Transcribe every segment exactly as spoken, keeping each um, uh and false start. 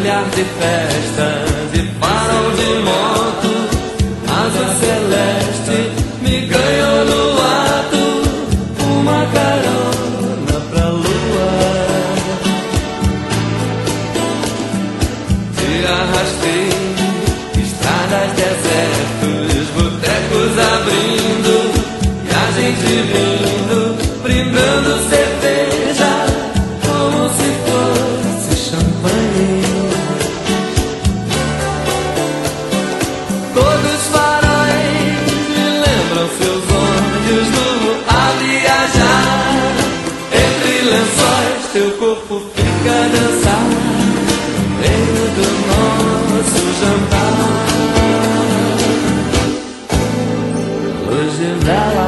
milhar de festas e farol de moto, asa celeste me ganhou no ato, uma carona pra lua. Te arrastei, estradas, desertos, botecos abrindo e a gente rindo, brindando cerveja como se fosse champanhe. Todos os faróis me lembram seus olhos no a viajar. Entre lençóis teu corpo fica a dançar no meio do nosso jantar. Luz de vela,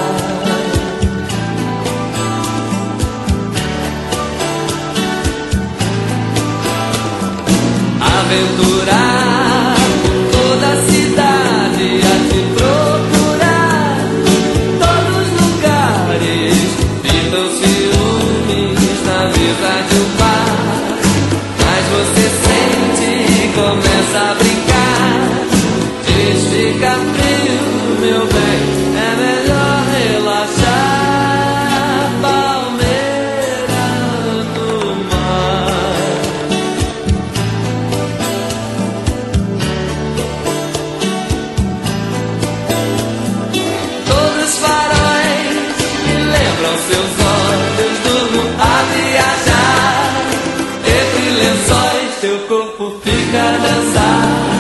aventurar por toda a cidade a te procurar, todos os lugares pintam ciúmes na mesa de um bar, mas você sente e começa a brincar, diz fica frio meu bem, é melhor relaxar, palmeira no mar. Todos os faróis me lembram seus olhos, durmo a viajar. Entre lençóis teu corpo fica a dançar